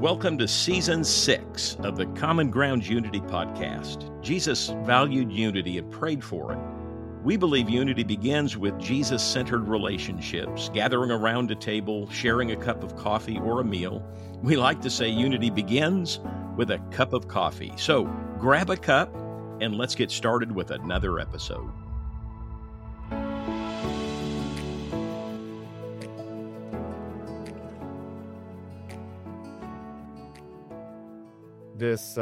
Welcome to Season 6 of the Common Grounds Unity podcast. Jesus valued unity and prayed for it. We believe unity begins with Jesus-centered relationships, gathering around a table, sharing a cup of coffee or a meal. We like to say unity begins with a cup of coffee. So grab a cup and let's get started with another episode. This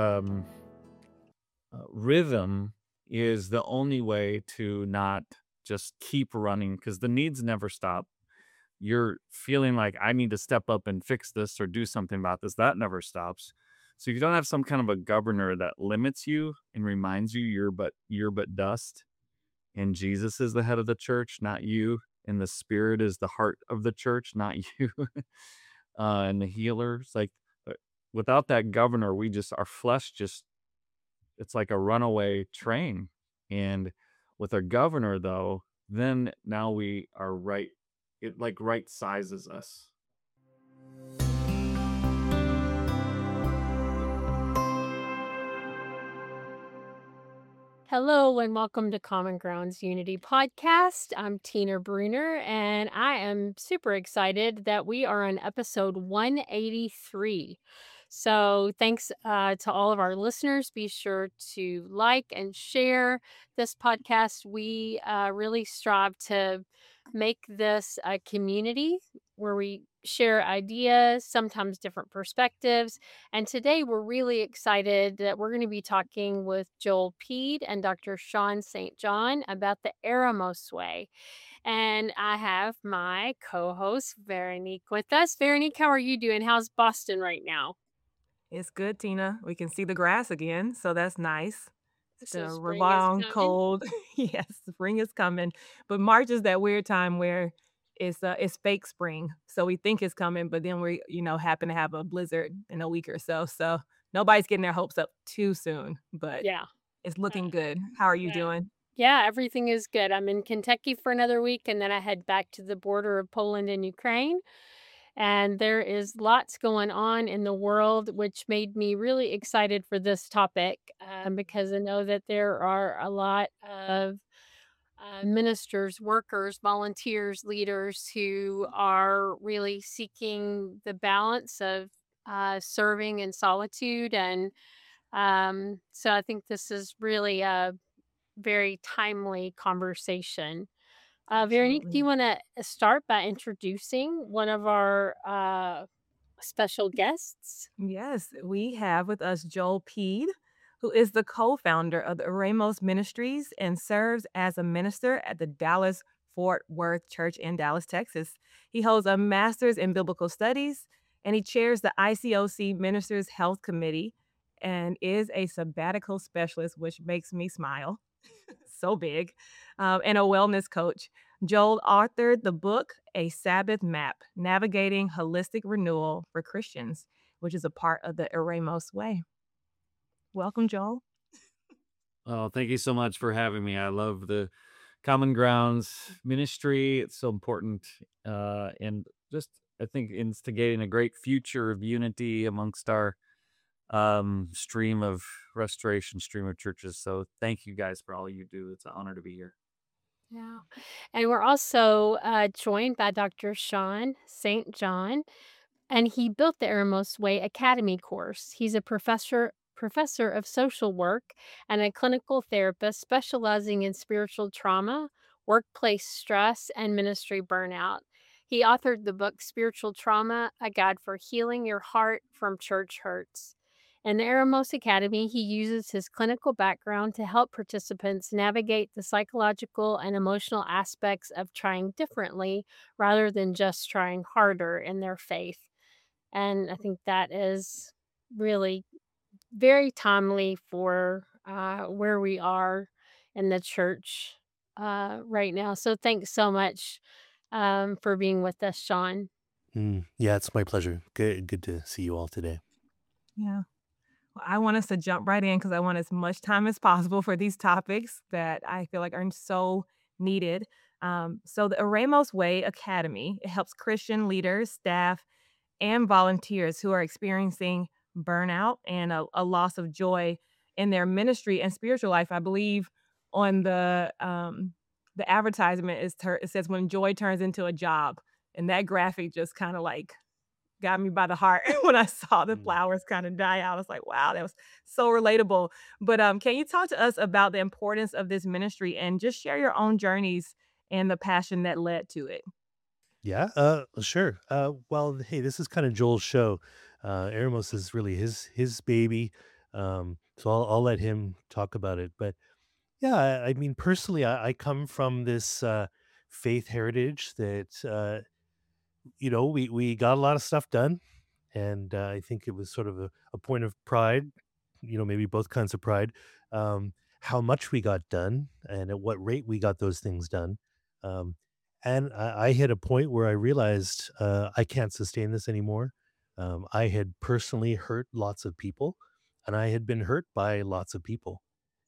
rhythm is the only way to not just keep running, because the needs never stop. You're feeling like, I need to step up and fix this or do something about this. That never stops. So you don't have some kind of a governor that limits you and reminds you you're but dust. And Jesus is the head of the church, not you. And the Spirit is the heart of the church, not you. And the healer. It's like, without that governor, our flesh it's like a runaway train. And with a governor, though, then now we are right. It like right sizes us. Hello and welcome to Common Grounds Unity Podcast. I'm Tina Bruner and I am super excited that we are on episode 183. So thanks to all of our listeners. Be sure to like and share this podcast. We really strive to make this a community where we share ideas, sometimes different perspectives. And today we're really excited that we're going to be talking with Joel Peed and Dr. Sean St. John about the Eremos Way. And I have my co-host Veronique with us. Veronique, how are you doing? How's Boston right now? It's good, Tina. We can see the grass again, so that's nice. So The spring is long, coming? cold. Yes, spring is coming. But March is that weird time where it's fake spring. So we think it's coming, but then we, happen to have a blizzard in a week or so. So nobody's getting their hopes up too soon, but Yeah. it's looking good. How are you Yeah. doing? Yeah, everything is good. I'm in Kentucky for another week, and then I head back to the border of Poland and Ukraine. And there is lots going on in the world, which made me really excited for this topic because I know that there are a lot of ministers, workers, volunteers, leaders who are really seeking the balance of serving in solitude. And so I think this is really a very timely conversation. Veronique, do you want to start by introducing one of our special guests? Yes, we have with us Joel Peed, who is the co-founder of the Eremos Ministries and serves as a minister at the Dallas Fort Worth Church in Dallas, Texas. He holds a master's in biblical studies, and he chairs the ICOC Ministers Health Committee and is a sabbatical specialist, which makes me smile. So big, and a wellness coach. Joel authored the book, A Sabbath Map, Navigating Holistic Renewal for Christians, which is a part of the Eremos Way. Welcome, Joel. Oh, thank you so much for having me. I love the Common Grounds ministry. It's so important. And just, I think, instigating a great future of unity amongst our stream of restoration, stream of churches. So thank you guys for all you do. It's an honor to be here. Yeah. And we're also joined by Dr. Sean St. John, and he built the Eremos Way Academy course. He's a professor of social work and a clinical therapist specializing in spiritual trauma, workplace stress, and ministry burnout. He authored the book Spiritual Trauma: A Guide for Healing Your Heart from Church Hurts. In the Eremos Academy, he uses his clinical background to help participants navigate the psychological and emotional aspects of trying differently rather than just trying harder in their faith. And I think that is really very timely for where we are in the church right now. So thanks so much for being with us, Sean. Yeah, it's my pleasure. Good to see you all today. Yeah. Well, I want us to jump right in because I want as much time as possible for these topics that I feel like are so needed. So the Eremos Way Academy, it helps Christian leaders, staff, and volunteers who are experiencing burnout and a loss of joy in their ministry and spiritual life. I believe on the advertisement it says when joy turns into a job, and that graphic just kind of like got me by the heart when I saw the Mm. flowers kind of die out. I was like, wow, that was so relatable. But can you talk to us about the importance of this ministry and just share your own journeys and the passion that led to it? Yeah, sure. Well, hey, this is kind of Joel's show. Eremos is really his baby. So I'll let him talk about it. But yeah, I mean, personally, I come from this faith heritage that we got a lot of stuff done, and I think it was sort of a point of pride. Maybe both kinds of pride. Um, how much we got done, and at what rate we got those things done. Um, and I hit a point where I realized I can't sustain this anymore. I had personally hurt lots of people, and I had been hurt by lots of people,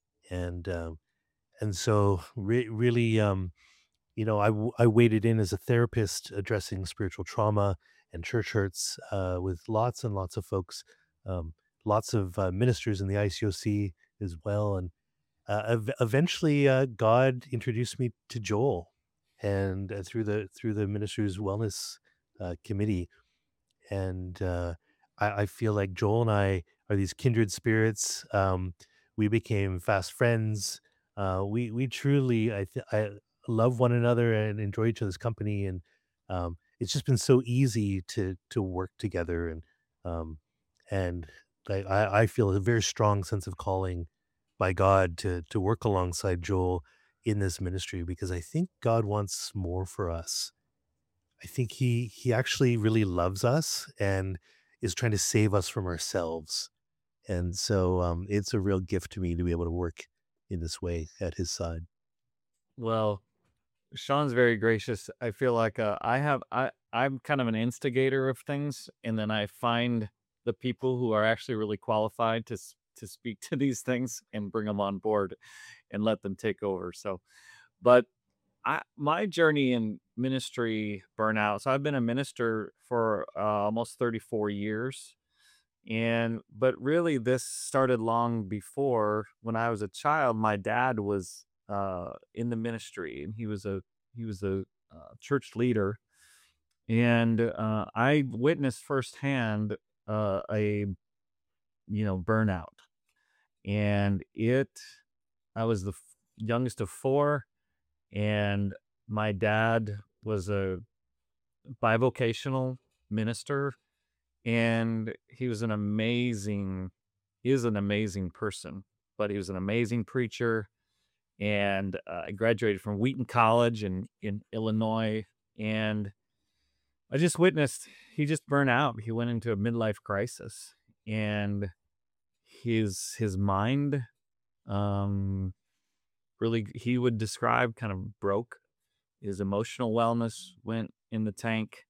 and so really, I waded in as a therapist addressing spiritual trauma and church hurts with lots and lots of folks, um, lots of ministers in the ICOC as well, and eventually God introduced me to Joel, and through the ministers wellness committee, and I feel like Joel and I are these kindred spirits. We became fast friends. We truly I love one another and enjoy each other's company, and it's just been so easy to work together, um, and I feel a very strong sense of calling by God to work alongside Joel in this ministry because I think God wants more for us. I think he actually really loves us and is trying to save us from ourselves. And so it's a real gift to me to be able to work in this way at his side. Well, Sean's very gracious. I feel like I'm kind of an instigator of things, and then I find the people who are actually really qualified to speak to these things and bring them on board and let them take over. So, but my journey in ministry burnout. So I've been a minister for almost 34 years, and but really this started long before. When I was a child, my dad was in the ministry, and he was a church leader, and I witnessed firsthand a burnout, and it I was the youngest of four, and my dad was a bivocational minister, and he was an amazing person, but he was an amazing preacher. And I graduated from Wheaton College in Illinois, and I just witnessed he just burned out. He went into a midlife crisis, and his mind, um, really, he would describe kind of broke. His emotional wellness went in the tank.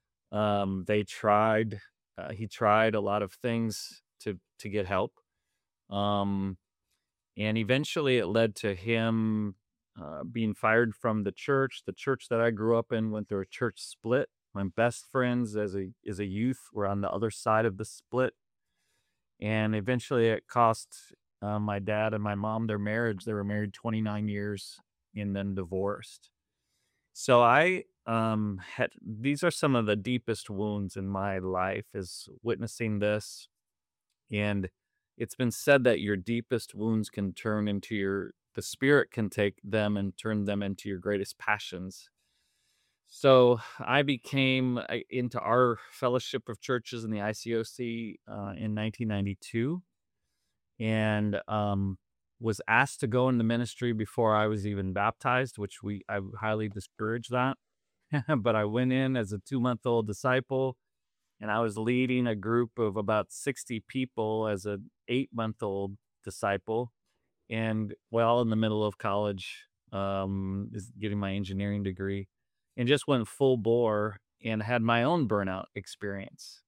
He tried a lot of things to get help. Um, and eventually it led to him being fired from the church. The church that I grew up in went through a church split. My best friends as a youth were on the other side of the split, and eventually it cost my dad and my mom their marriage. They were married 29 years and then divorced. So I had these are some of the deepest wounds in my life is witnessing this. And it's been said that your deepest wounds can turn into the spirit can take them and turn them into your greatest passions. So I became into our fellowship of churches in the ICOC in 1992, and was asked to go into ministry before I was even baptized, which I highly discourage that. But I went in as a 2-month-old disciple, and I was leading a group of about 60 people as an 8-month-old disciple. And well, in the middle of college, is getting my engineering degree, and just went full bore and had my own burnout experience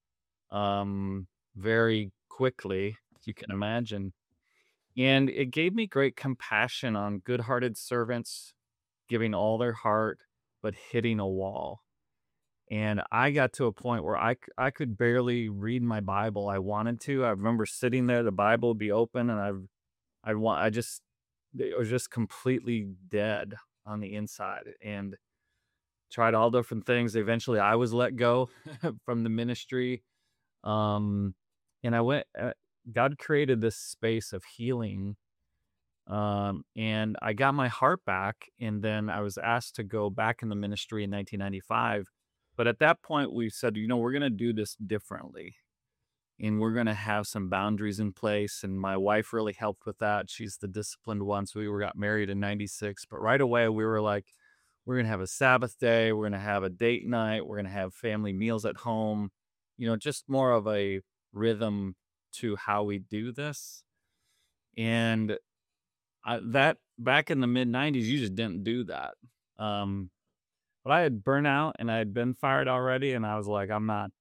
very quickly, as you can imagine. And it gave me great compassion on good-hearted servants giving all their heart, but hitting a wall. And I got to a point where I could barely read my Bible. I wanted to. I remember sitting there, the Bible would be open, and I just it was just completely dead on the inside, and tried all different things. Eventually, I was let go from the ministry. Um, and I went. God created this space of healing, and I got my heart back. And then I was asked to go back in the ministry in 1995. But at that point, we said, we're going to do this differently, and we're going to have some boundaries in place. And my wife really helped with that. She's the disciplined one. So got married in 96. But right away, we were like, we're going to have a Sabbath day. We're going to have a date night. We're going to have family meals at home, just more of a rhythm to how we do this. And that back in the mid 90s, you just didn't do that. But I had burnt out and I had been fired already. And I was like, I'm not,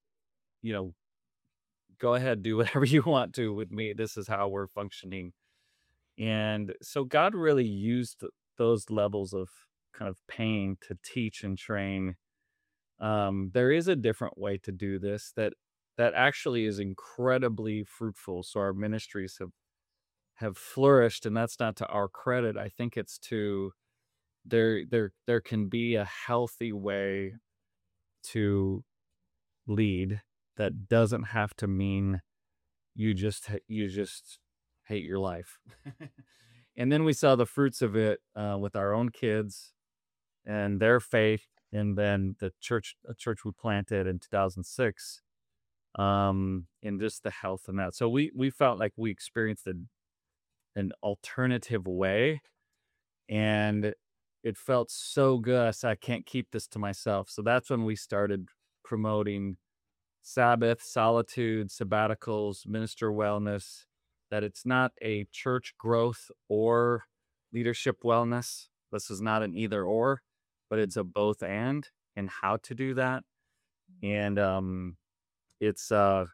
go ahead, do whatever you want to with me. This is how we're functioning. And so God really used those levels of kind of pain to teach and train. There is a different way to do this that actually is incredibly fruitful. So our ministries have flourished, and that's not to our credit. I think it's to there can be a healthy way to lead that doesn't have to mean you just hate your life. And then we saw the fruits of it with our own kids and their faith, and then a church we planted in 2006, and just the health and that. So we felt like we experienced an alternative way, and it felt so good. I said, I can't keep this to myself. So that's when we started promoting Sabbath, solitude, sabbaticals, minister wellness, that it's not a church growth or leadership wellness. This is not an either or, but it's a both and how to do that. And it's the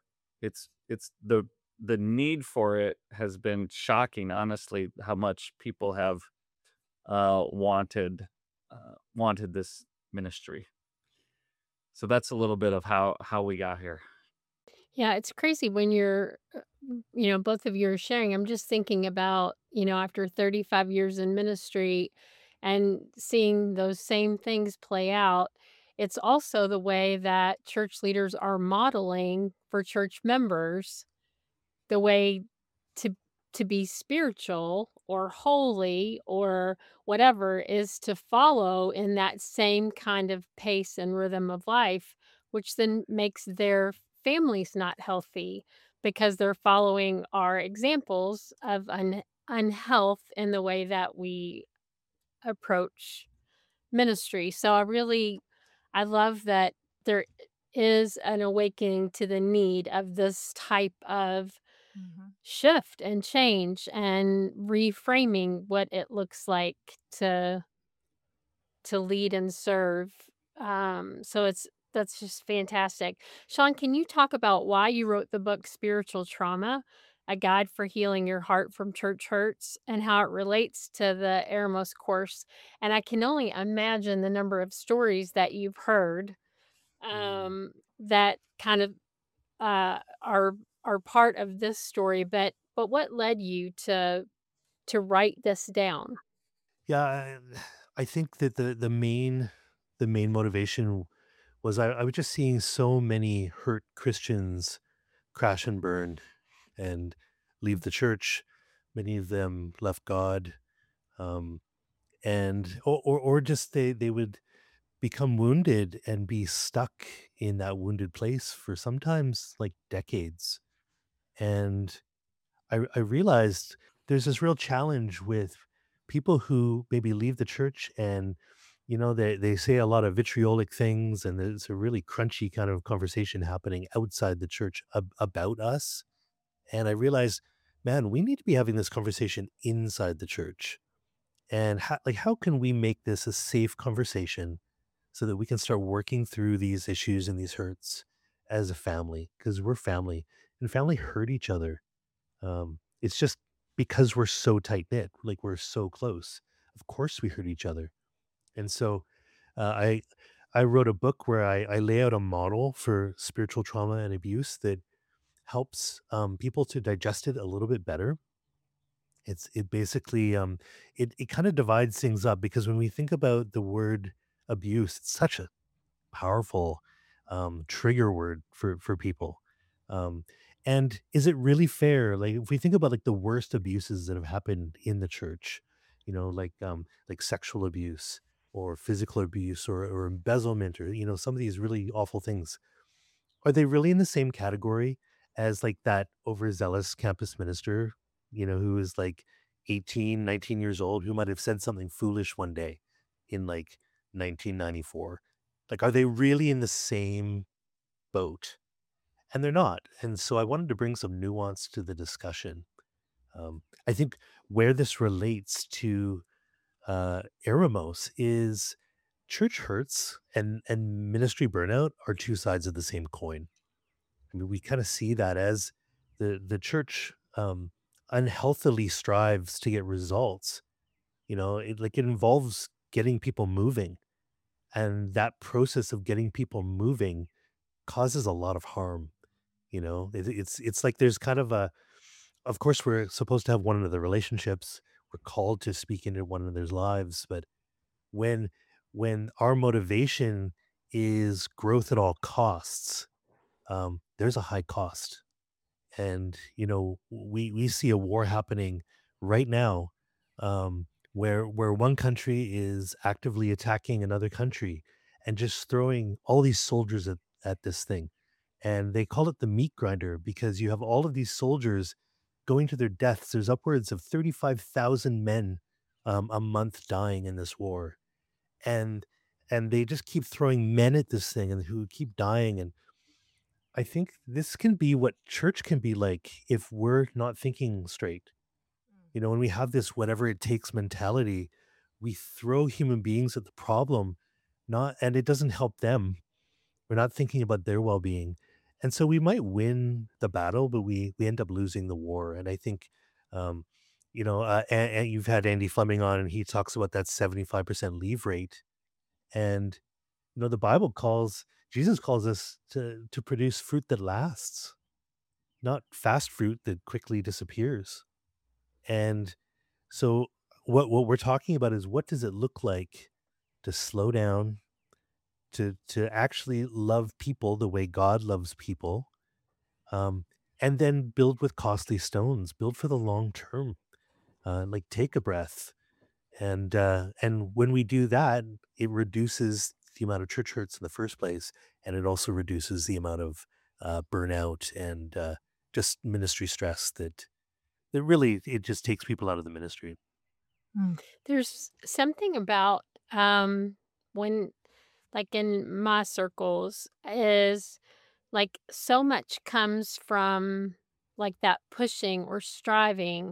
need for it has been shocking, honestly, how much people have wanted this ministry. So that's a little bit of how we got here. Yeah, it's crazy when you're, both of you are sharing. I'm just thinking about, after 35 years in ministry and seeing those same things play out, it's also the way that church leaders are modeling for church members the way to be spiritual or holy or whatever is to follow in that same kind of pace and rhythm of life, which then makes their families not healthy because they're following our examples of unhealth in the way that we approach ministry. So I love that there is an awakening to the need of this type of Mhm. shift and change and reframing what it looks like to lead and serve. So that's just fantastic. Sean, can you talk about why you wrote the book Spiritual Trauma, a guide for healing your heart from church hurts, and how it relates to the Eremos course? And I can only imagine the number of stories that you've heard that kind of are part of this story. But what led you to write this down? Yeah, I think that the main motivation was I was just seeing so many hurt Christians crash and burn and leave the church. Many of them left God, um, and or just they would become wounded and be stuck in that wounded place for sometimes like decades. And I realized there's this real challenge with people who maybe leave the church and they say a lot of vitriolic things, and there's a really crunchy kind of conversation happening outside the church about us. And I realized, man, we need to be having this conversation inside the church. And how can we make this a safe conversation so that we can start working through these issues and these hurts as a family, because we're family and family hurt each other. It's just because we're so tight knit, like we're so close. Of course, we hurt each other, and so I I wrote a book where I lay out a model for spiritual trauma and abuse that helps people to digest it a little bit better. It basically it kind of divides things up because when we think about the word abuse, it's such a powerful trigger word for people. Um, and is it really fair? Like if we think about like the worst abuses that have happened in the church, like sexual abuse or physical abuse or embezzlement or some of these really awful things, are they really in the same category as like that overzealous campus minister, who is like 18, 19 years old, who might have said something foolish one day in like 1994? Like, are they really in the same boat? And they're not. And so I wanted to bring some nuance to the discussion. I think where this relates to Eremos is church hurts and ministry burnout are two sides of the same coin. I mean, we kind of see that as the church unhealthily strives to get results. It involves getting people moving, and that process of getting people moving causes a lot of harm. It's like there's kind of a. Of course, we're supposed to have one another relationships. We're called to speak into one another's lives, but when when our motivation is growth at all costs, there's a high cost. And we see a war happening right now, where one country is actively attacking another country and just throwing all these soldiers at this thing, and they call it the meat grinder because you have all of these soldiers going to their deaths. There's upwards of 35,000 men a month dying in this war, and they just keep throwing men at this thing and who keep dying. And I think this can be what church can be like if we're not thinking straight. When we have this whatever it takes mentality, we throw human beings at the problem, not and it doesn't help them. We're not thinking about their well-being. And so we might win the battle, but we end up losing the war. And I think and you've had Andy Fleming on and he talks about that 75% leave rate. And the Bible calls Jesus calls us to produce fruit that lasts, not fast fruit that quickly disappears. And so what we're talking about is what does it look like to slow down, to actually love people the way God loves people, um, and then build with costly stones, build for the long term, like take a breath. And when we do that, it reduces the amount of church hurts in the first place, and it also reduces the amount of burnout and just ministry stress that really it just takes people out of the ministry. Mm. There's something about when like in my circles is like so much comes from like that pushing or striving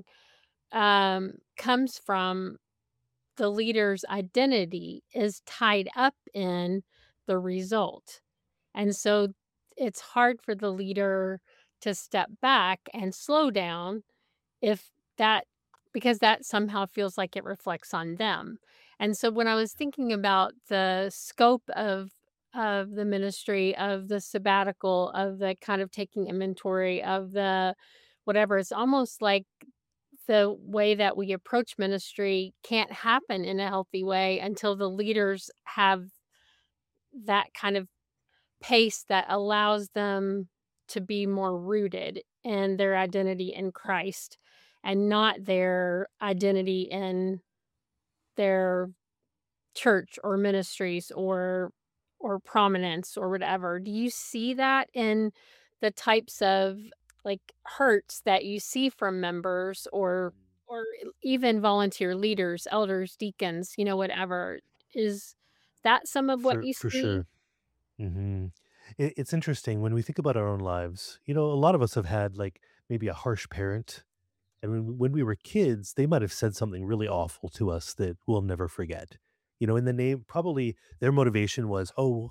comes from the leader's identity is tied up in the result. And so it's hard for the leader to step back and slow down if that because that somehow feels like it reflects on them. And so when I was thinking about the scope of the ministry, of the sabbatical, of the kind of taking inventory of the whatever, it's almost like the way that we approach ministry can't happen in a healthy way until the leaders have that kind of pace that allows them to be more rooted in their identity in Christ and not their identity in their church or ministries or prominence or whatever. Do you see that in the types of like hurts that you see from members or even volunteer leaders, elders, deacons, whatever? Is that some of what For you for see? sure. It's interesting when we think about our own lives. A lot of us have had like maybe a harsh parent, and when we were kids, they might have said something really awful to us that we'll never forget. In the name, probably their motivation was, "Oh,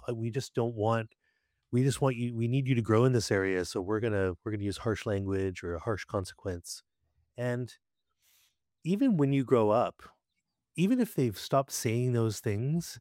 we just want you, we need you to grow in this area, so we're gonna use harsh language or a harsh consequence." And even when you grow up, even if they've stopped saying those things,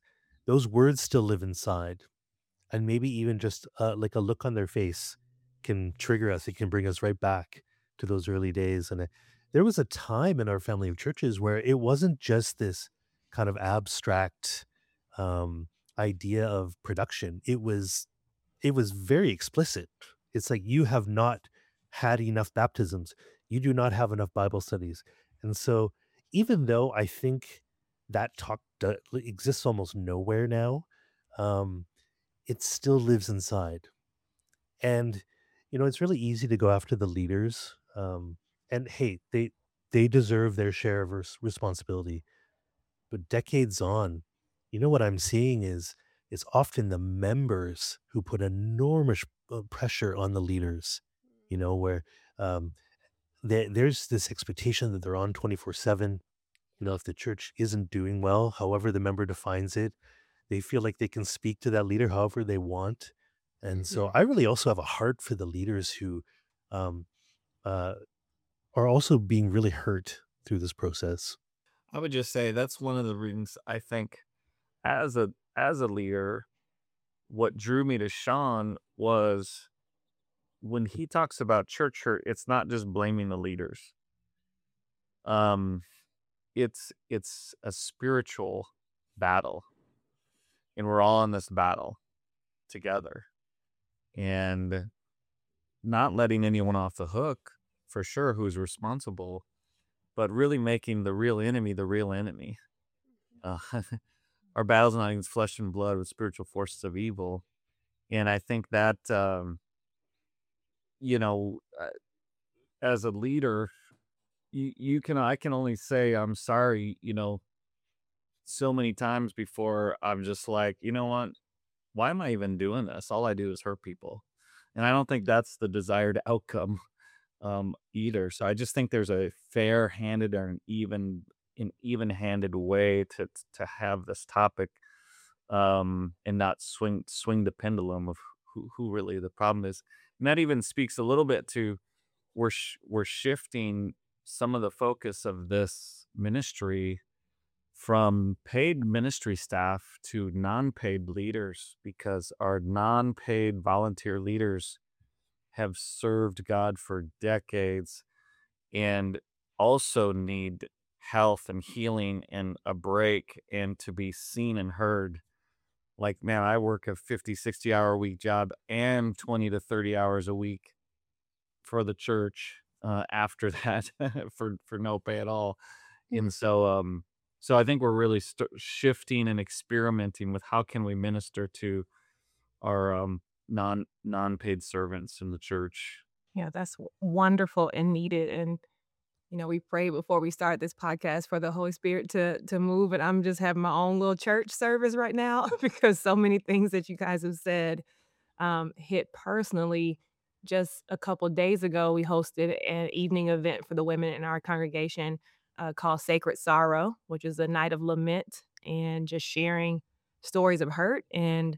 those words still live inside. And maybe even just like a look on their face can trigger us. It can bring us right back to those early days. And there was a time in our family of churches where it wasn't just this kind of abstract um, idea of production. It was very explicit. It's like you have not had enough baptisms. You do not have enough Bible studies. And so even though I think that talk exists almost nowhere now, um, it still lives inside. And it's really easy to go after the leaders. And hey, they deserve their share of responsibility. But decades on, what I'm seeing is it's often the members who put enormous pressure on the leaders. Where um, there's this expectation that they're on 24/7. If the church isn't doing well, however the member defines it, they feel like they can speak to that leader however they want. And so I really also have a heart for the leaders who um, uh, are also being really hurt through this process. I would just say that's one of the reasons I think as a leader, what drew me to Sean was when he talks about church hurt, it's not just blaming the leaders. Um, it's a spiritual battle, and we're all in this battle together, and not letting anyone off the hook for sure who's responsible, but really making the real enemy the real enemy. Uh, our battle's not against flesh and blood, with spiritual forces of evil, and I think that you know, uh, as a leader, I can only say I'm sorry. So many times before I'm just like, you know what? Why am I even doing this? All I do is hurt people. And I don't think that's the desired outcome either. So I just think there's a fair handed or an even handed way to have this topic and not swing the pendulum of who really the problem is. And that even speaks a little bit to we're shifting some of the focus of this ministry from paid ministry staff to non-paid leaders, because our non-paid volunteer leaders have served God for decades and also need health and healing and a break and to be seen and heard. Like, man, I work a 50, 60-hour a week job and 20 to 30 hours a week for the church after that for no pay at all. And so I think we're really shifting and experimenting with how can we minister to our non-paid servants in the church. Yeah, that's wonderful and needed. And we prayed before we start this podcast for the Holy Spirit to move, and I'm just having my own little church service right now because so many things that you guys have said hit personally. Just a couple days ago, we hosted an evening event for the women in our congregation called Sacred Sorrow, which is a night of lament and just sharing stories of hurt. And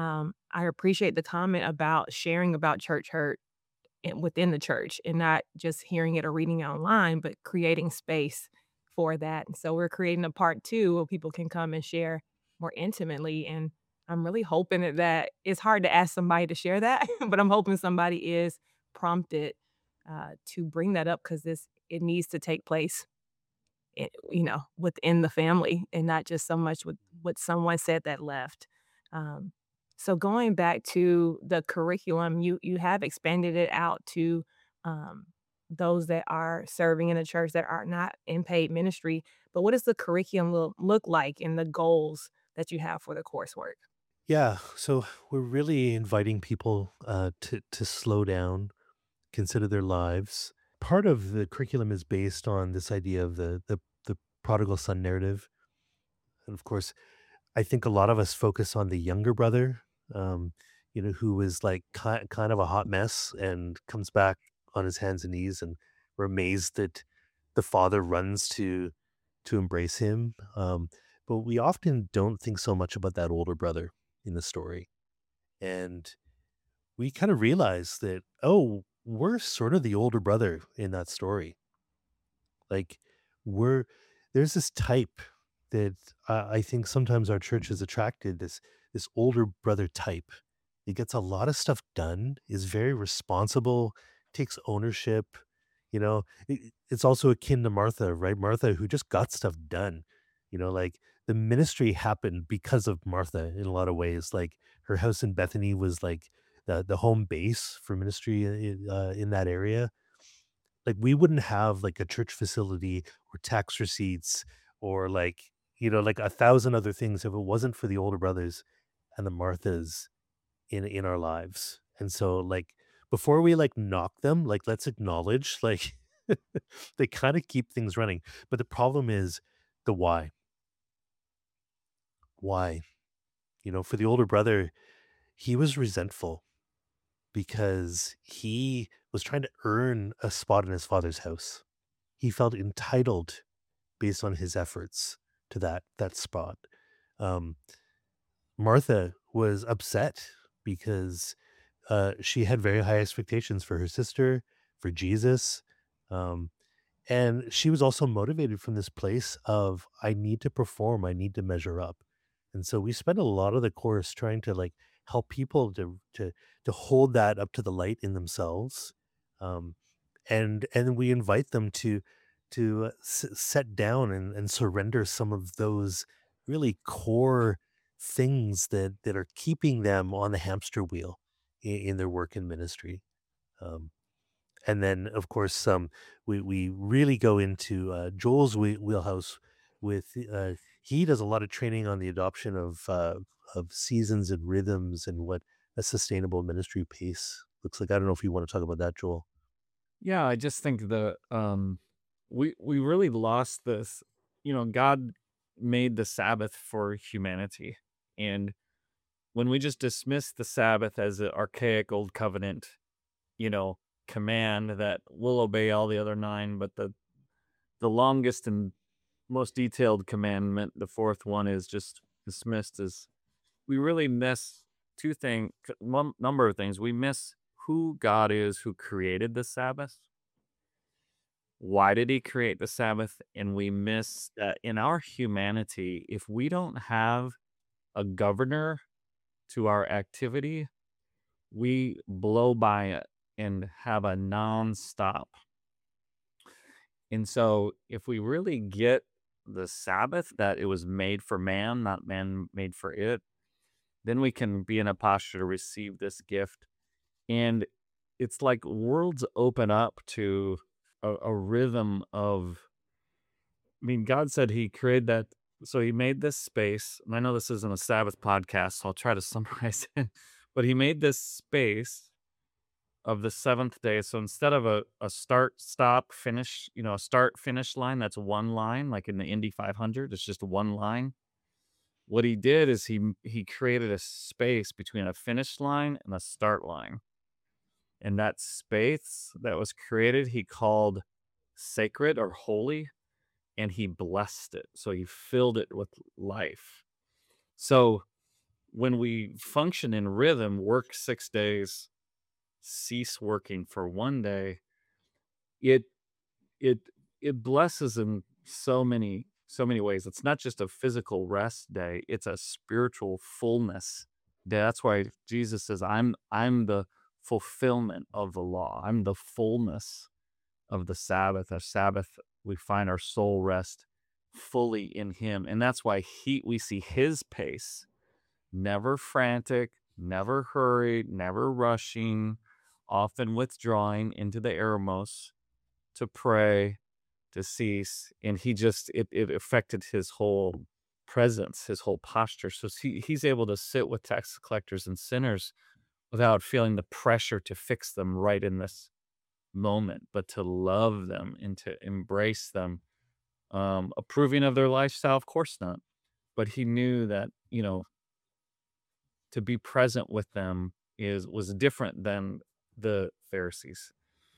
I appreciate the comment about sharing about church hurt within the church and not just hearing it or reading it online, but creating space for that. And so we're creating a part 2 where people can come and share more intimately. And I'm really hoping that it's hard to ask somebody to share that, but I'm hoping somebody is prompted to bring that up because it needs to take place, within the family and not just so much with what someone said that left. Um, so going back to the curriculum, you have expanded it out to um, those that are serving in the church that are not in paid ministry. But what does the curriculum look like and the goals that you have for the coursework? Yeah, so we're really inviting people to slow down, consider their lives. Part of the curriculum is based on this idea of the prodigal son narrative. And of course, I think a lot of us focus on the younger brother, um, who is like kind of a hot mess and comes back on his hands and knees, and we're amazed that the father runs to embrace him. But we often don't think so much about that older brother in the story, and we kind of realize that, oh, we're sort of the older brother in that story. Like, we're there's this type that I think sometimes our church has attracted this older brother type. He gets a lot of stuff done, is very responsible, takes ownership. It's also akin to Martha, right? Martha, who just got stuff done. Like the ministry happened because of Martha in a lot of ways. Like her house in Bethany was like the home base for ministry in that area. Like we wouldn't have like a church facility or tax receipts or like a thousand other things if it wasn't for the older brothers and the Marthas in our lives. And so like before we like knock them, like let's acknowledge like they kind of keep things running. But the problem is the why. Why? For the older brother, he was resentful because he was trying to earn a spot in his father's house. He felt entitled based on his efforts to that spot. Um, Martha was upset because she had very high expectations for her sister, for Jesus. Um, and she was also motivated from this place of, I need to perform, I need to measure up. And so we spent a lot of the course trying to like help people to hold that up to the light in themselves. Um, and we invite them to set down and surrender some of those really core things that are keeping them on the hamster wheel in their work in ministry. Um, and then, of course, we really go into Joel's wheelhouse with he does a lot of training on the adoption of seasons and rhythms and what a sustainable ministry pace looks like. I don't know if you want to talk about that, Joel. Yeah, I just think we really lost this. God made the Sabbath for humanity, and when we just dismiss the Sabbath as an archaic old covenant, command that we'll obey all the other 9, but the longest and most detailed commandment, the fourth one, is just dismissed as we really miss one number of things. We miss who God is, who created the Sabbath. Why did he create the Sabbath? And we miss that in our humanity, if we don't have a governor to our activity, we blow by it and have a non-stop. And so if we really get the Sabbath, that it was made for man, not man made for it, then we can be in a posture to receive this gift. And it's like worlds open up to a rhythm of, God said he created that. So he made this space, and I know this isn't a Sabbath podcast, so I'll try to summarize it. But he made this space of the seventh day. So instead of a start, stop, finish, a start, finish line, that's one line, like in the Indy 500, it's just one line. What he did is he created a space between a finish line and a start line. And that space that was created, he called sacred or holy, and he blessed it. So he filled it with life. So when we function in rhythm, work 6 days, cease working for 1 day, it blesses in so many ways. It's not just a physical rest day, it's a spiritual fullness day. That's why Jesus says, I'm the fulfillment of the law. I'm the fullness of the Sabbath. A Sabbath, we find our soul rest fully in him. And that's why we see his pace, never frantic, never hurried, never rushing, often withdrawing into the eremos to pray, to cease. And it affected his whole presence, his whole posture. So he's able to sit with tax collectors and sinners without feeling the pressure to fix them right in this moment, but to love them and to embrace them. Approving of their lifestyle, of course not. But he knew that, to be present with them was different than the Pharisees.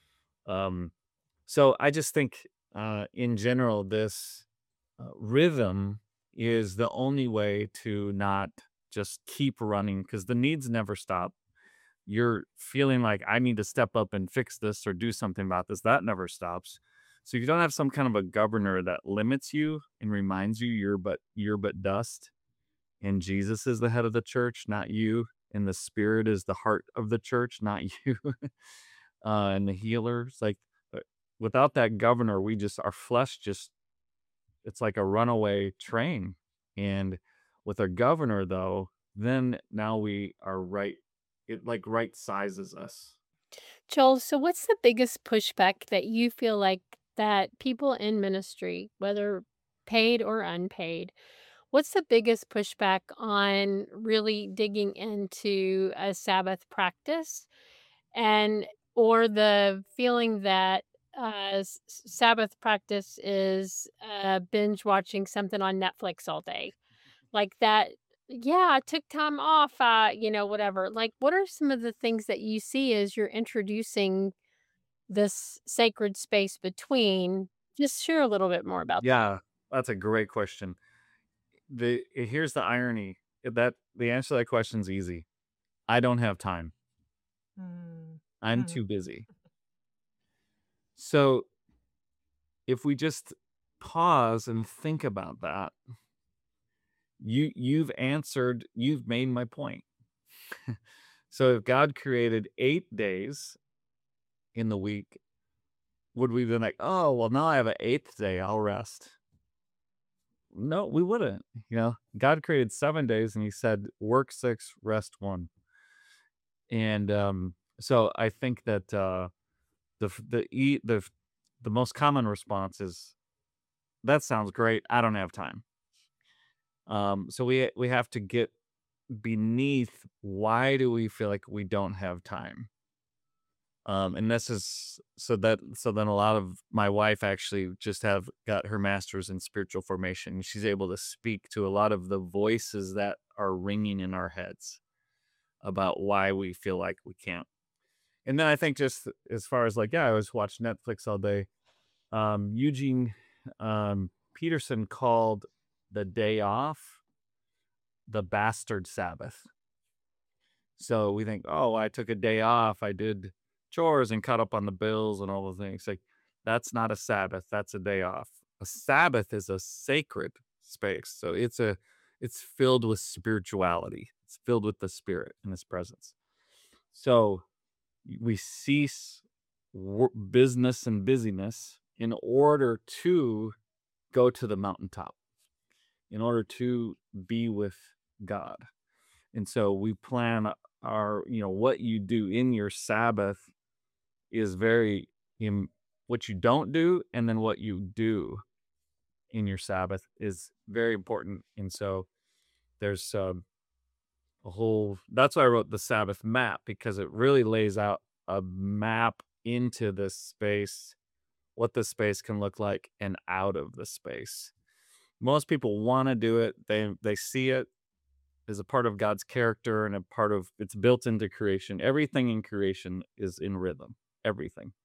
So I just think, in general, this rhythm is the only way to not just keep running, because the needs never stop. You're feeling like I need to step up and fix this or do something about this. That never stops. So you don't have some kind of a governor that limits you and reminds you you're but dust, and Jesus is the head of the church, not you, and the Spirit is the heart of the church, not you, and the healer. It's like without that governor, our flesh just, it's like a runaway train. And with a governor, though, then now we are right. It like right sizes us. Joel, so what's the biggest pushback that you feel like that people in ministry, whether paid or unpaid, what's the biggest pushback on really digging into a Sabbath practice and or the feeling that Sabbath practice is binge watching something on Netflix all day? Like that, yeah, I took time off, whatever. Like, what are some of the things that you see as you're introducing this sacred space between? Just share a little bit more about that. Yeah, that's a great question. Here's the irony that the answer to that question is easy. I don't have time. Mm. I'm too busy. So if we just pause and think about that, you've made my point. So if God created 8 days in the week, would we be like, oh, well, now I have an 8th day, I'll rest? No, we wouldn't. God created 7 days and he said, work 6, rest 1. And so I think that the most common response is, that sounds great, I don't have time. So we have to get beneath, why do we feel like we don't have time? And this is so then a lot of my wife actually just got her master's in spiritual formation. She's able to speak to a lot of the voices that are ringing in our heads about why we feel like we can't. And then I think just as far as I always watch Netflix all day. Eugene Peterson called the day off the bastard Sabbath. So we think, oh, I took a day off, I did chores and caught up on the bills and all the things. Like, that's not a Sabbath, that's a day off. A Sabbath is a sacred space. So it's filled with spirituality. It's filled with the Spirit and his presence. So we cease business and busyness in order to go to the mountaintop, in order to be with God. And so we plan what you do in your Sabbath is very what you don't do, and then what you do in your Sabbath is very important. And so there's that's why I wrote the Sabbath map, because it really lays out a map into this space, what the space can look like, and out of the space. Most people want to do it. They see it as a part of God's character and it's built into creation. Everything in creation is in rhythm. Everything.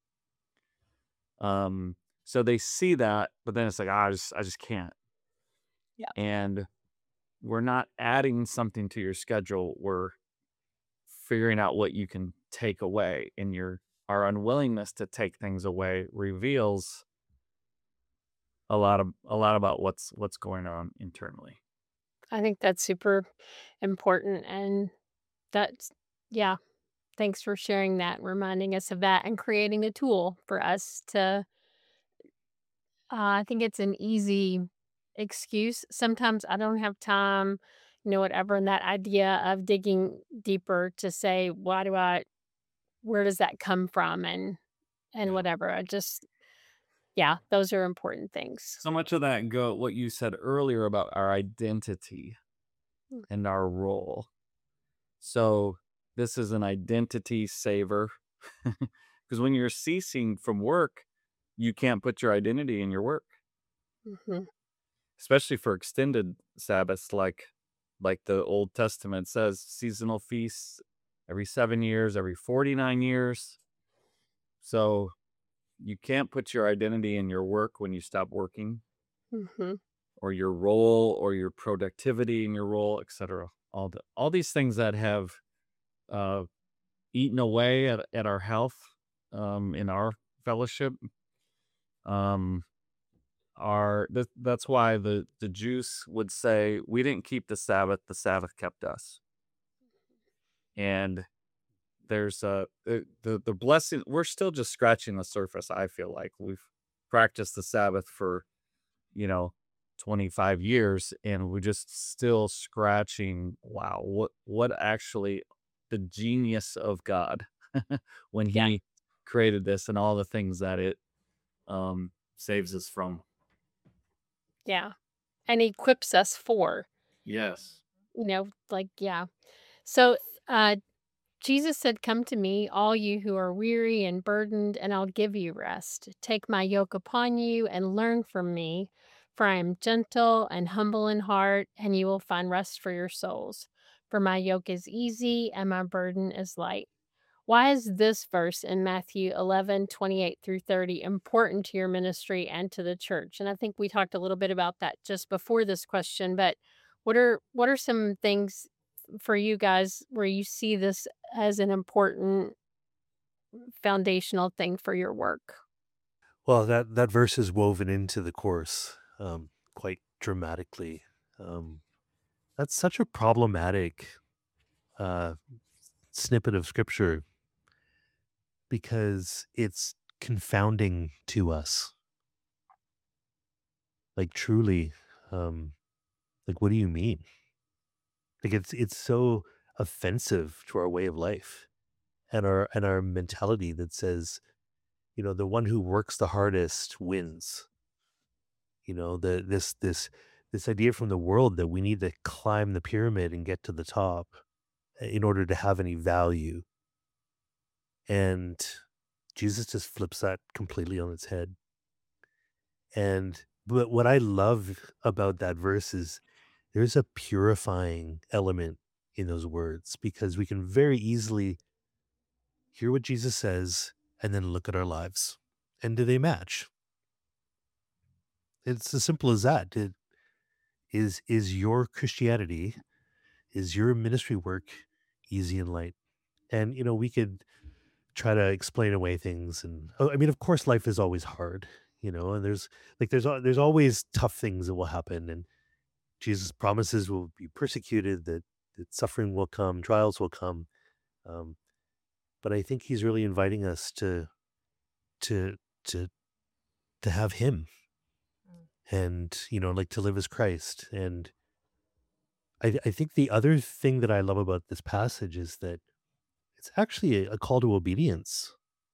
So they see that, but then it's like, I just can't. Yeah. And we're not adding something to your schedule. We're figuring out what you can take away, and our unwillingness to take things away reveals a lot about what's going on internally. I think that's super important. And that's, yeah, thanks for sharing that, reminding us of that, and creating a tool for us to, I think it's an easy excuse. Sometimes I don't have time, whatever. And that idea of digging deeper to say, where does that come from? And Yeah. whatever. Yeah, those are important things. So much of that what you said earlier about our identity Mm. and our role. So this is an identity saver, because when you're ceasing from work, you can't put your identity in your work, Mhm. especially for extended Sabbaths, like the Old Testament says, seasonal feasts every 7 years, every 49 years. So you can't put your identity in your work when you stop working, Mhm. or your role, or your productivity in your role, etc. All these things that have eaten away at our health, in our fellowship, um that's why the Jews would say we didn't keep the Sabbath kept us. And there's the blessing, we're still just scratching the surface. I feel like we've practiced the Sabbath for, you know, 25 years, and we're just still scratching. Wow, what actually the genius of God when Yeah. he created this and all the things that it saves us from. Yeah. And equips us for, Yes. like, yeah. So, uh, Jesus said, "Come to me, all you who are weary and burdened, and I'll give you rest. Take my yoke upon you and learn from me, for I am gentle and humble in heart, and you will find rest for your souls. For my yoke is easy and my burden is light." Why is this verse in Matthew 11:28 through 30 important to your ministry and to the church? And I think we talked a little bit about that just before this question, but what are some things for you guys where you see this as an important foundational thing for your work? Well, that verse is woven into the course quite dramatically. Um, that's such a problematic uh, snippet of scripture because it's confounding to us. Like truly, um, like what do you mean? Like it's so offensive to our way of life and our mentality that says, the one who works the hardest wins. This idea from the world that we need to climb the pyramid and get to the top in order to have any value. And Jesus just flips that completely on its head. But what I love about that verse is there's a purifying element in those words because we can very easily hear what Jesus says and then look at our lives. And do they match? It's as simple as that. Is your Christianity, is your ministry work easy and light? And we could try to explain away things, and I mean, of course, life is always hard, and there's always tough things that will happen, and Jesus promises we'll be persecuted, that suffering will come, trials will come, um, but I think he's really inviting us to to to have him, and like to live as Christ. And I think the other thing that I love about this passage is that it's actually a call to obedience.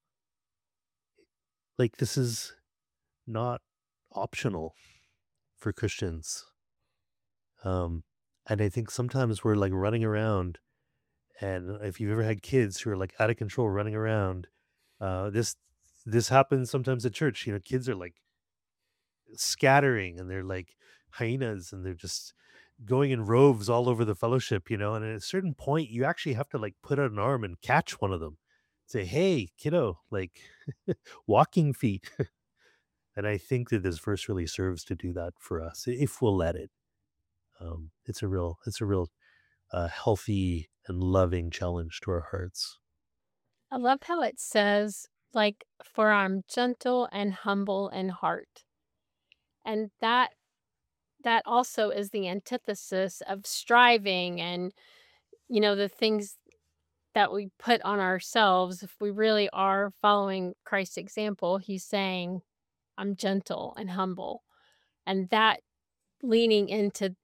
Like this is not optional for Christians. And I think sometimes we're like running around, and if you've ever had kids who are like out of control running around, this happens sometimes at church. Kids are like scattering, and they're like hyenas, and they're just going in roves all over the fellowship. And at a certain point, you actually have to like put out an arm and catch one of them, say, "Hey, kiddo, like walking feet." And I think that this verse really serves to do that for us if we'll let it. It's a real healthy and loving challenge to our hearts. I love how it says, like, "For I'm gentle and humble in heart." And that also is the antithesis of striving and, the things that we put on ourselves. If we really are following Christ's example, he's saying, "I'm gentle and humble." And that leaning into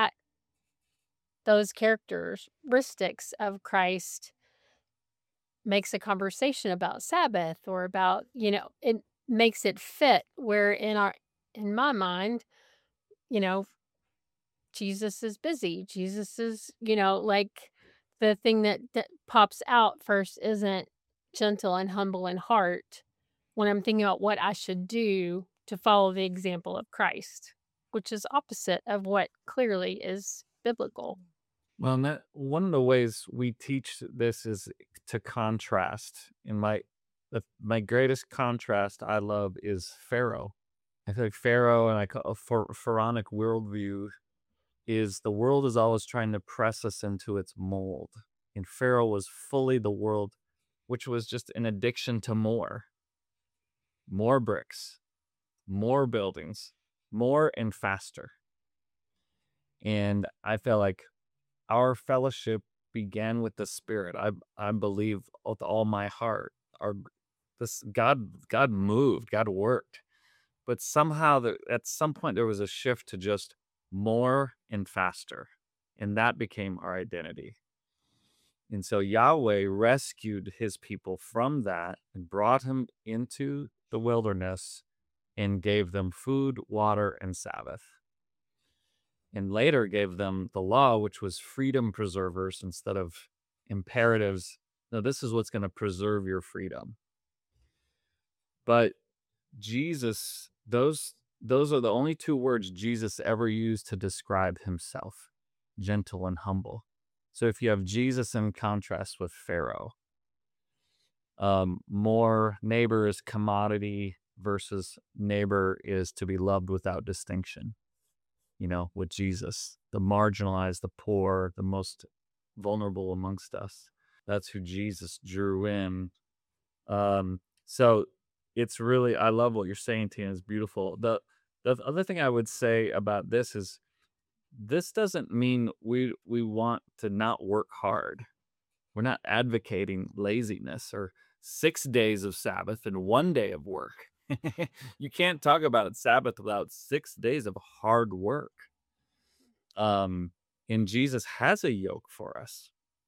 those characteristics of Christ makes a conversation about Sabbath or about, it makes it fit where in my mind, you know, Jesus is busy. Jesus is, like the thing that pops out first isn't gentle and humble in heart when I'm thinking about what I should do to follow the example of Christ, which is opposite of what clearly is biblical. Well, and that one of the ways we teach this is to contrast. In my greatest contrast I love is Pharaoh. I feel like Pharaoh and like a pharaonic worldview is the world is always trying to press us into its mold. And Pharaoh was fully the world, which was just an addiction to more bricks, more buildings, more and faster. And I felt like our fellowship began with the Spirit. I believe with all my heart. God moved, God worked. But somehow at some point there was a shift to just more and faster. And that became our identity. And so Yahweh rescued his people from that and brought him into the wilderness and gave them food, water, and Sabbath. And later gave them the law, which was freedom preservers instead of imperatives. Now, this is what's going to preserve your freedom. But Jesus, those are the only two words Jesus ever used to describe himself, gentle and humble. So if you have Jesus in contrast with Pharaoh, more neighbor is commodity versus neighbor is to be loved without distinction. With Jesus, the marginalized, the poor, the most vulnerable amongst us. That's who Jesus drew in. So it's really, I love what you're saying, Tina. It's beautiful. The other thing I would say about this is, this doesn't mean we want to not work hard. We're not advocating laziness or 6 days of Sabbath and 1 day of work. You can't talk about Sabbath without 6 days of hard work. And Jesus has a yoke for us.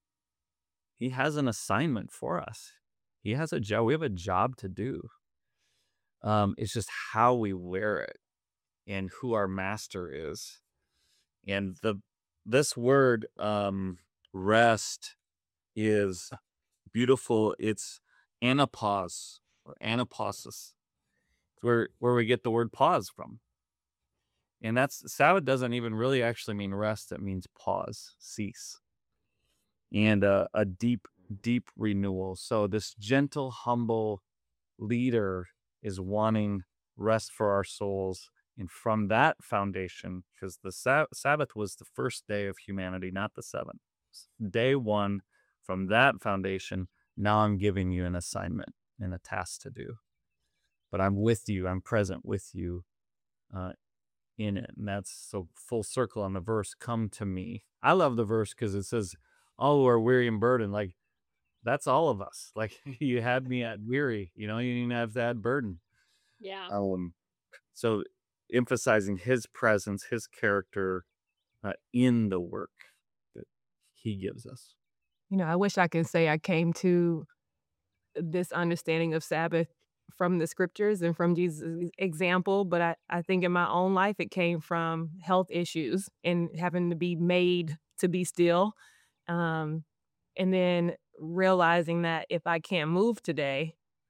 He has an assignment for us. He has a job. We have a job to do. It's just how we wear it and who our master is. And this word rest is beautiful. It's anapause or anaposis. It's where we get the word pause from. And Sabbath doesn't even really actually mean rest. It means pause, cease. And a deep, deep renewal. So this gentle, humble leader is wanting rest for our souls. And from that foundation, because the Sabbath was the first day of humanity, not the seventh. Day one, from that foundation, now I'm giving you an assignment and a task to do. But I'm with you. I'm present with you in it. And that's so full circle on the verse, come to me. I love the verse because it says, all who are weary and burdened. Like, that's all of us. Like, you had me at weary, you didn't have that burden. Yeah. So emphasizing his presence, his character in the work that he gives us. I wish I could say I came to this understanding of Sabbath from the scriptures and from Jesus' example, but I think in my own life it came from health issues and having to be made to be still. And then realizing that if I can't move today,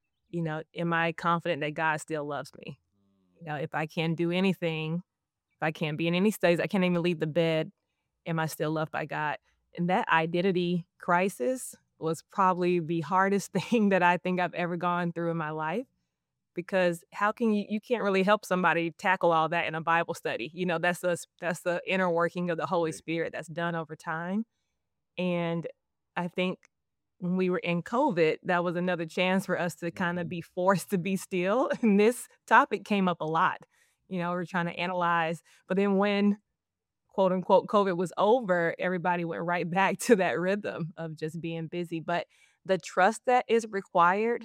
am I confident that God still loves me? If I can't do anything, if I can't be in any states, I can't even leave the bed, am I still loved by God? And that identity crisis was probably the hardest thing that I think I've ever gone through in my life, because how can you can't really help somebody tackle all that in a Bible study. That's the inner working of the Holy Spirit that's done over time. And I think when we were in COVID, that was another chance for us to kind of be forced to be still. And this topic came up a lot. We're trying to analyze. But then when, quote unquote, COVID was over, everybody went right back to that rhythm of just being busy. But the trust that is required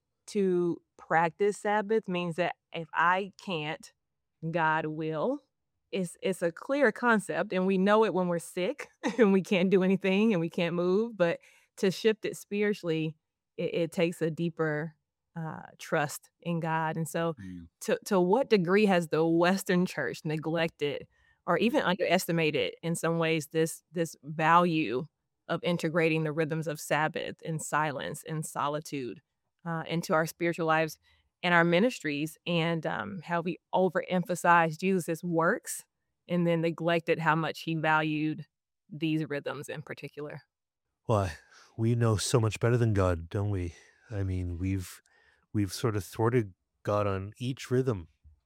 to practice Sabbath means that if I can't, God will. It's a clear concept, and we know it when we're sick and we can't do anything and we can't move. But to shift it spiritually, it takes a deeper trust in God. And so to what degree has the Western church neglected or even underestimated in some ways this value of integrating the rhythms of Sabbath and silence and solitude into our spiritual lives and our ministries, and how we overemphasize Jesus's works and then neglected how much he valued these rhythms in particular? Well, we know so much better than God, don't we? I mean, we've sort of thwarted God on each rhythm,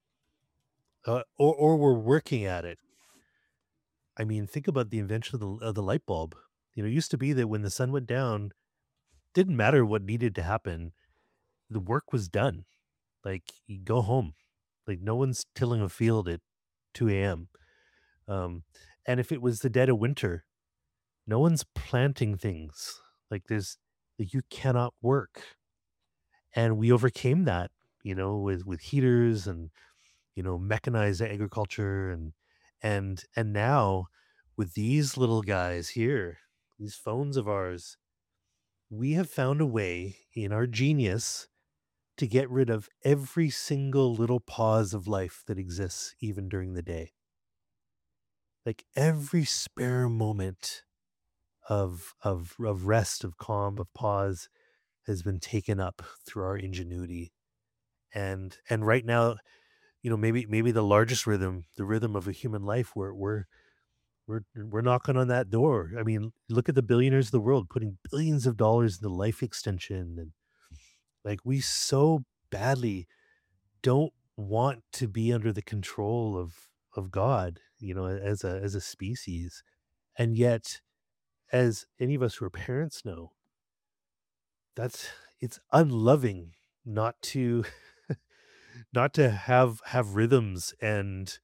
or we're working at it. I mean, think about the invention of the light bulb. It used to be that when the sun went down, didn't matter what needed to happen, the work was done. Like, you go home, Like no one's tilling a field at 2 a.m. Um, and if it was the dead of winter, no one's planting things. Like you cannot work. And we overcame that, with heaters and mechanized agriculture and now with these little guys here, these phones of ours, we have found a way in our genius to get rid of every single little pause of life that exists even during the day. Like every spare moment of rest, of calm, of pause has been taken up through our ingenuity. And right now, maybe the largest rhythm, the rhythm of a human life, we're knocking on that door. I mean, look at the billionaires of the world putting billions of dollars into life extension, and like we so badly don't want to be under the control of God, as a species. And yet, as any of us who are parents know, it's unloving not to not to have rhythms and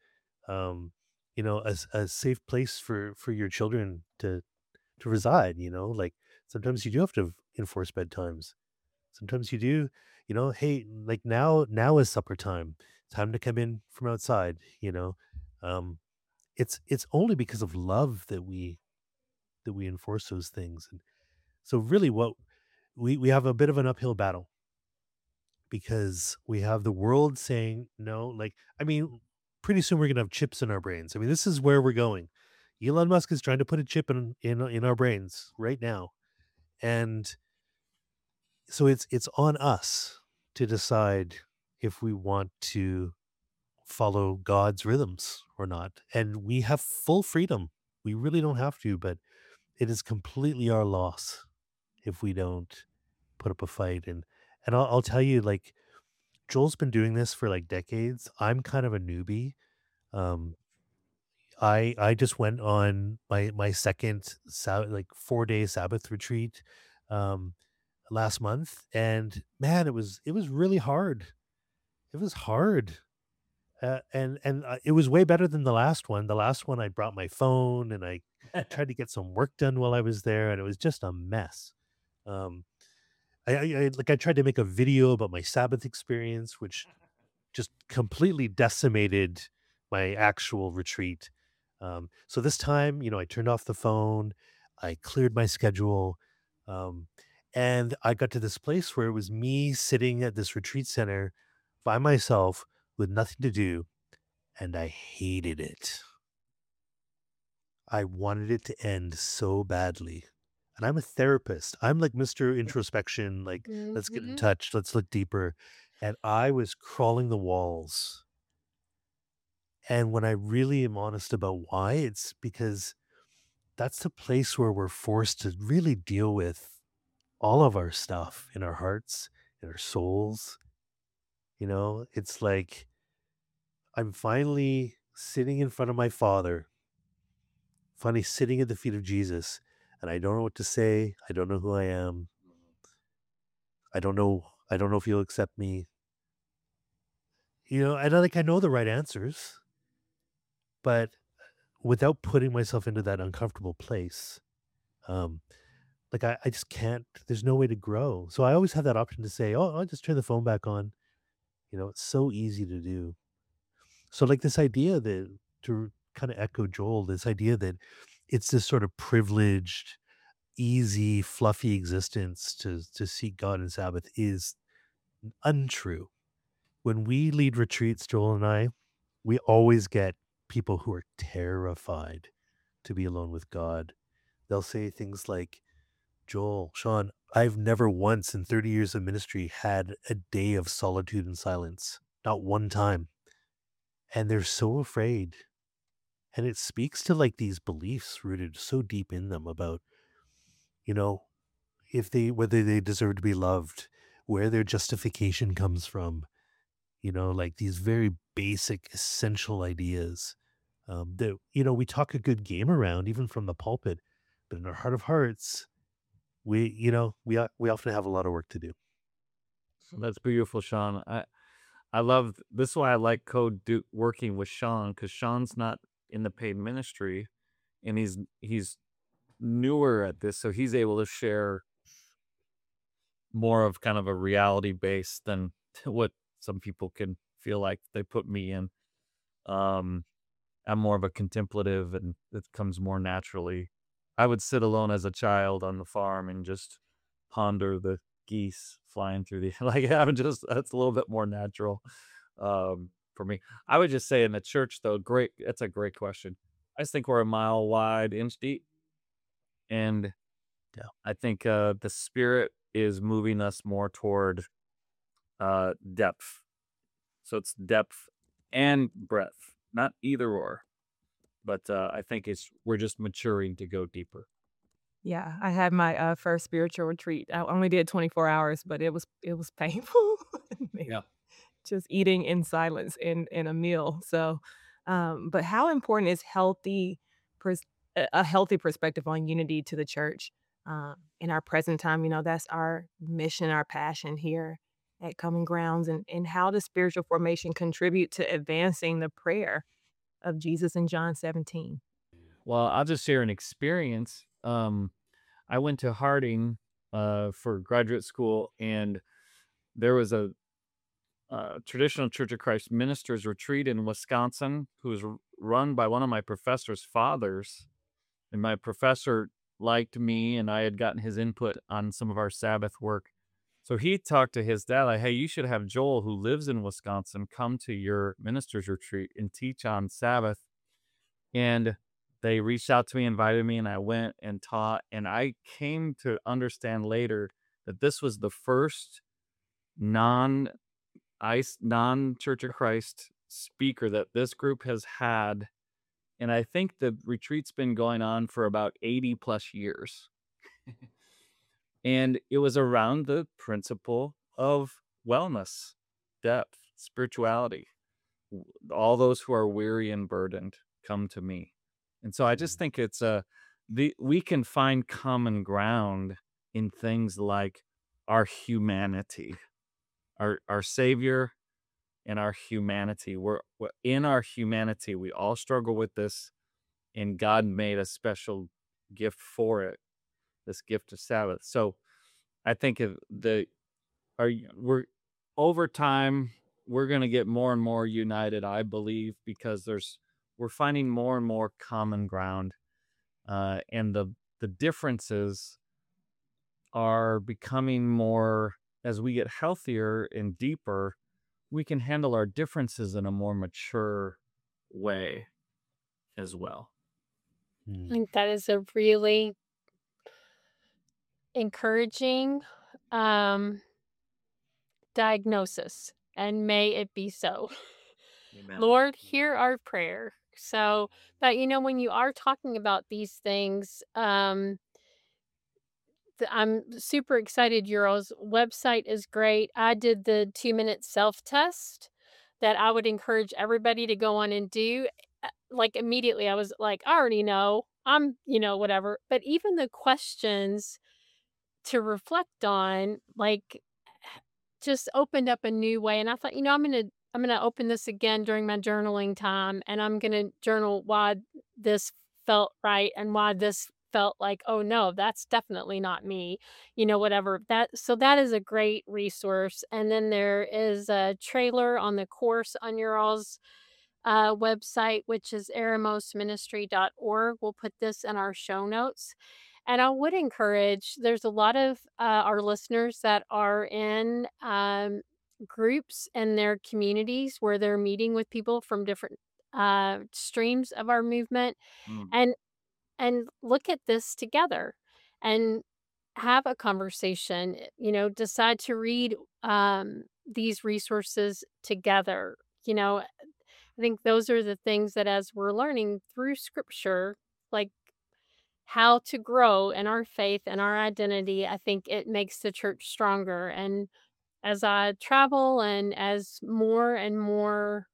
a safe place for your children to reside. Like sometimes you do have to enforce bedtimes. Sometimes you do, hey, like now is supper time. Time to come in from outside. um it's only because of love that we enforce those things. And so really what we have a bit of an uphill battle, because we have the world saying no. Like, I mean, pretty soon we're gonna have chips in our brains. I mean, this is where we're going. Elon Musk is trying to put a chip in our brains right now. And so it's on us to decide if we want to follow God's rhythms or not. And we have full freedom. We really don't have to, but it is completely our loss if we don't put up a fight. And I'll tell you, like, Joel's been doing this for like decades. I'm kind of a newbie. Um, I just went on my second 4-day Sabbath retreat um, last month, and man, it was really hard. It was hard. And it was way better than the last one. The last one, I brought my phone and I tried to get some work done while I was there, and it was just a mess. Um, I tried to make a video about my Sabbath experience, which just completely decimated my actual retreat. So this time, I turned off the phone, I cleared my schedule, um, and I got to this place where it was me sitting at this retreat center by myself with nothing to do, and I hated it. I wanted it to end so badly. And I'm a therapist. I'm like Mr. Introspection, like, let's get in Hmm. touch, let's look deeper. And I was crawling the walls. And when I really am honest about why, it's because that's the place where we're forced to really deal with all of our stuff in our hearts, in our souls. It's like I'm finally sitting in front of my Father, finally sitting at the feet of Jesus, and I don't know what to say. I don't know who I am. I don't know. I don't know if you'll accept me. I know the right answers, but without putting myself into that uncomfortable place, um, like I just can't. There's no way to grow. So I always have that option to say, "Oh, I'll just turn the phone back on." It's so easy to do. So like this idea that, to kind of echo Joel, this idea that it's this sort of privileged, easy, fluffy existence to seek God in Sabbath is untrue. When we lead retreats, Joel and I, we always get people who are terrified to be alone with God. They'll say things like, Joel, Sean, I've never once in 30 years of ministry had a day of solitude and silence. Not one time. And they're so afraid. And it speaks to like these beliefs rooted so deep in them about, you know, whether they deserve to be loved, where their justification comes from, like these very basic, essential ideas that, we talk a good game around, even from the pulpit, but in our heart of hearts, we often have a lot of work to do. That's beautiful, Sean. I love this is why I like working with Sean, because Sean's not in the paid ministry, and he's newer at this, so he's able to share more of kind of a reality base than what some people can feel like they put me in. Um, I'm more of a contemplative, and it comes more naturally. I would sit alone as a child on the farm and just ponder the geese flying through the like. I'm just that's a little bit more natural for me. I would just say in the church though, great. That's a great question. I just think we're a mile wide, inch deep, and Yeah. I think the Spirit is moving us more toward depth. So it's depth and breadth, not either or. But I think we're just maturing to go deeper. Yeah, I had my first spiritual retreat. I only did 24 hours, but it was painful. Man, Yeah. just eating in silence in a meal. So, but how important is a healthy perspective on unity to the church in our present time? That's our mission, our passion here at Common Grounds, and how does spiritual formation contribute to advancing the prayer of Jesus in John 17? Well, I'll just share an experience. I went to Harding for graduate school, and there was a traditional Church of Christ ministers retreat in Wisconsin, who was run by one of my professor's fathers. And my professor liked me, and I had gotten his input on some of our Sabbath work. So he talked to his dad, like, hey, you should have Joel, who lives in Wisconsin, come to your minister's retreat and teach on Sabbath. And they reached out to me, invited me, and I went and taught. And I came to understand later that this was the first non-Church of Christ speaker that this group has had. And I think the retreat's been going on for about 80 plus years. And it was around the principle of wellness, depth, spirituality. All those who are weary and burdened come to me. And so I just think we can find common ground in things like our humanity, our Savior and our humanity. We're in our humanity. We all struggle with this, and God made a special gift for it, this gift of Sabbath. So I think we're over time, we're going to get more and more united, I believe, because we're finding more and more common ground, and the differences are becoming more. As we get healthier and deeper, we can handle our differences in a more mature way as well. I think that is a really encouraging diagnosis, and may it be so. Amen. Lord, hear our prayer. So, but when you are talking about these things, I'm super excited. Your website is great. I did the 2-minute self-test that I would encourage everybody to go on and do. Like immediately, I was like, I already know. I'm, whatever. But even the questions to reflect on, like, just opened up a new way. And I thought, I'm gonna open this again during my journaling time, and I'm gonna journal why this felt right and why this felt like, oh no, that's definitely not me, whatever. That is a great resource. And then there is a trailer on the course on your all's website, which is eramosministry.org. We'll put this in our show notes. And I would encourage, there's a lot of our listeners that are in groups in their communities where they're meeting with people from different streams of our movement, Mm. and look at this together and have a conversation, decide to read these resources together. I think those are the things that, as we're learning through scripture, like how to grow in our faith and our identity, I think it makes the church stronger. And as I travel and as more and more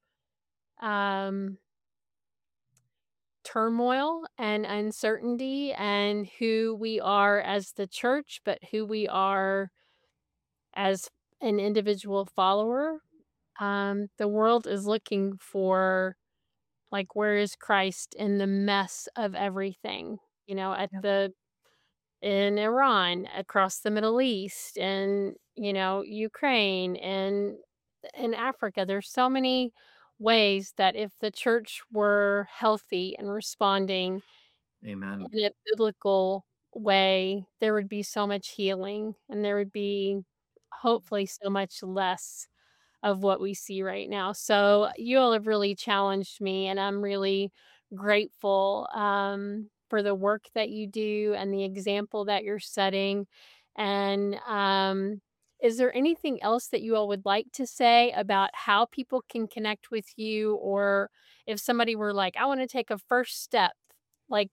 turmoil and uncertainty and who we are as the church, but who we are as an individual follower, the world is looking for, like, where is Christ in the mess of everything? At Yep. the in Iran, across the Middle East, and Ukraine, and in Africa. There's so many ways that if the church were healthy and responding Amen. in a biblical way, there would be so much healing, and there would be hopefully so much less of what we see right now. So you all have really challenged me, and I'm really grateful for the work that you do and the example that you're setting. And is there anything else that you all would like to say about how people can connect with you, or if somebody were like, I want to take a first step, like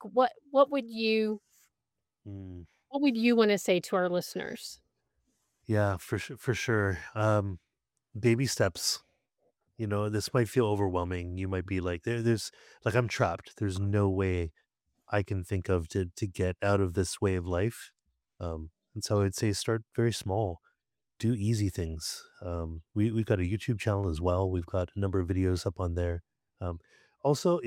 Mm. what would you want to say to our listeners? Yeah, for sure. Baby steps. This might feel overwhelming. You might be like, there's like I'm trapped. There's no way I can think of to get out of this way of life. And so I'd say start very small. Do easy things. We've got a YouTube channel as well. We've got a number of videos up on there. Um, Also,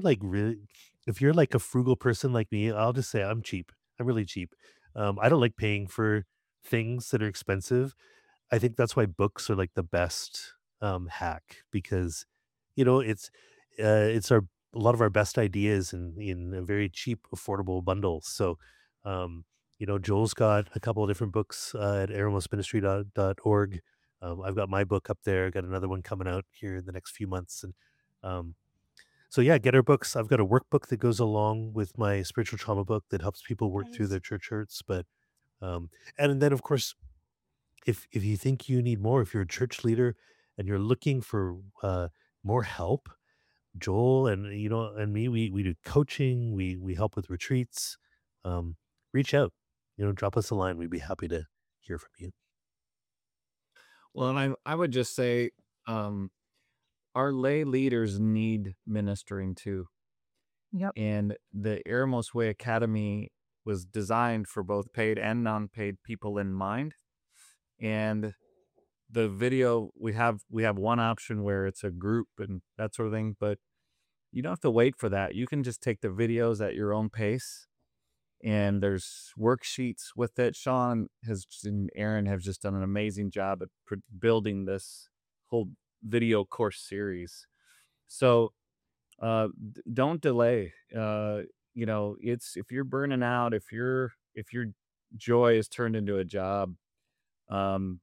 if you're like a frugal person like me, I'll just say I'm cheap. I'm really cheap. I don't like paying for things that are expensive. I think that's why books are like the best hack because it's our a lot of our best ideas in a very cheap, affordable bundles. So, um, Joel's got a couple of different books at eremosministry.org. I've got my book up there. Got another one coming out here in the next few months, and um, so yeah, get our books. I've got a workbook that goes along with my spiritual trauma book that helps people work through Nice. their church hurts. But and then of course if you think you need more, if you're a church leader and you're looking for more help, Joel and and me, we do coaching, we help with retreats. Um, Reach out, drop us a line. We'd be happy to hear from you. Well, and I would just say, um, our lay leaders need ministering too. Yep. And the Eremos Way Academy was designed for both paid and non-paid people in mind. And the video we have one option where it's a group and that sort of thing, but you don't have to wait for that. You can just take the videos at your own pace, and there's worksheets with it. Sean has and Aaron have just done an amazing job at building this whole video course series. So don't delay. It's if you're burning out, if your joy is turned into a job, um,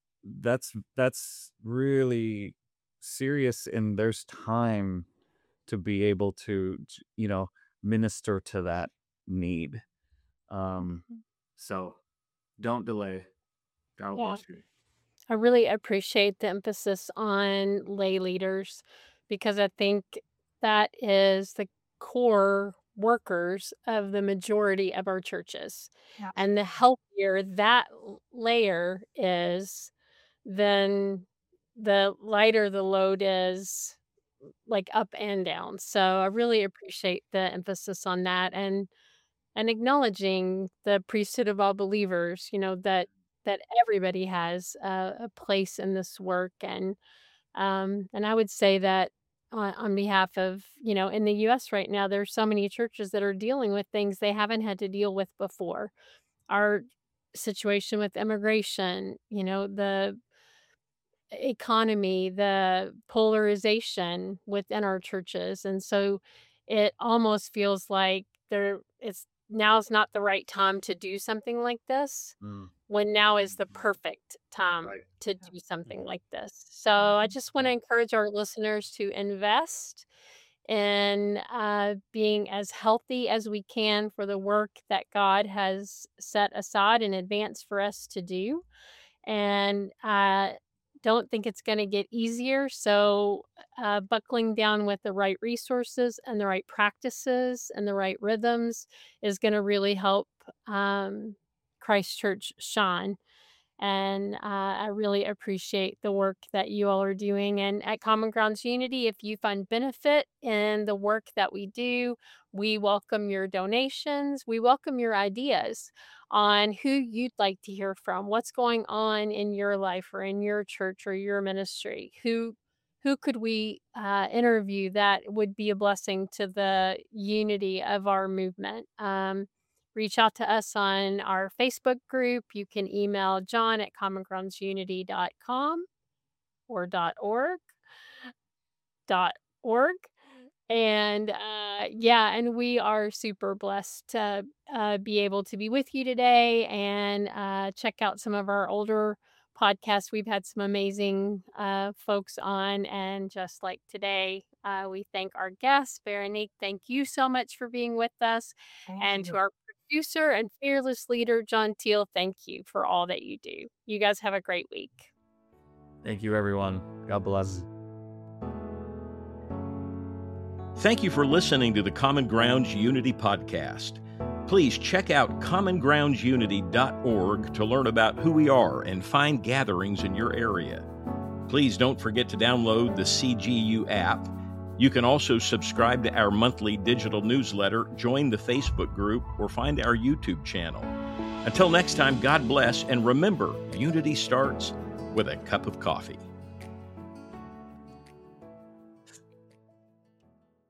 that's really serious, and there's time to be able to minister to that need. Um, Mhm. so don't delay. God Yeah. bless you. I really appreciate the emphasis on lay leaders, because I think that is the core workers of the majority of our churches. Yeah. And the healthier that layer is, then the lighter the load is, like up and down. So I really appreciate the emphasis on that, and acknowledging the priesthood of all believers, that everybody has a place in this work. And I would say that on behalf of, in the US right now, there's so many churches that are dealing with things they haven't had to deal with before. Our situation with immigration, the economy, the polarization within our churches. And so it almost feels like now's not the right time to do something like this, Mm, when now is the perfect time right. to Yeah. do something Mhm. like this. So I Mhm. just want to encourage our listeners to invest in being as healthy as we can for the work that God has set aside in advance for us to do. And don't think it's going to get easier. So, buckling down with the right resources and the right practices and the right rhythms is going to really help Christ Church shine. And I really appreciate the work that you all are doing. And at Common Grounds Unity, if you find benefit in the work that we do, we welcome your donations. We welcome your ideas on who you'd like to hear from, what's going on in your life or in your church or your ministry. Who could we interview that would be a blessing to the unity of our movement? Reach out to us on our Facebook group. You can email John at commongroundsunity.com or .org. And and we are super blessed to be able to be with you today and check out some of our older podcasts. We've had some amazing folks on, and just like today, we thank our guest, Veronique. Thank you so much for being with us. Thank And to you. our producer and fearless leader, John Teal, thank you for all that you do. You guys have a great week. Thank you, everyone. God bless. Thank you for listening to the Common Grounds Unity podcast. Please check out commongroundsunity.org to learn about who we are and find gatherings in your area. Please don't forget to download the CGU app. You can also subscribe to our monthly digital newsletter, join the Facebook group, or find our YouTube channel. Until next time, God bless, and remember, unity starts with a cup of coffee.